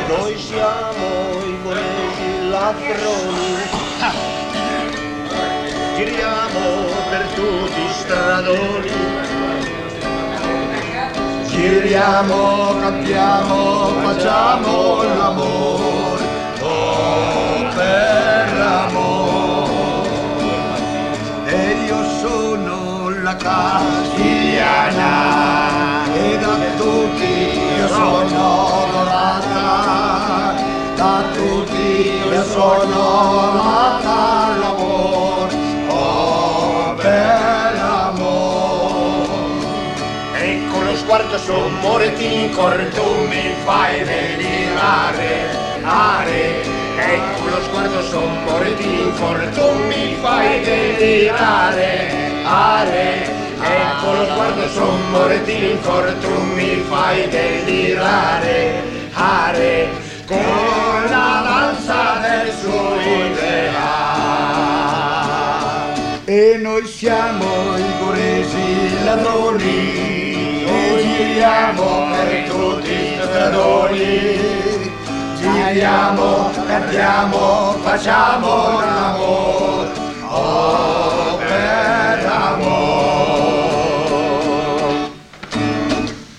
Noi siamo i goresi ladroni, giriamo per tutti i stradoni, giriamo, cantiamo, facciamo l'amore, oh per amore. E io sono la Castiliana e da tutti io sono adorata, da tutti io sono amata l'amore, oh per amore. Ecco lo sguardo sommore ti tu mi fai delirare, ecco lo sguardo sommore ti tu mi fai delirare, ecco lo sguardo sommore ti tu mi fai delirare, con la danza del suo ideale. E noi siamo i goresi ladroni, e giriamo per tutti i stradoni, giriamo, cantiamo, facciamo l'amore.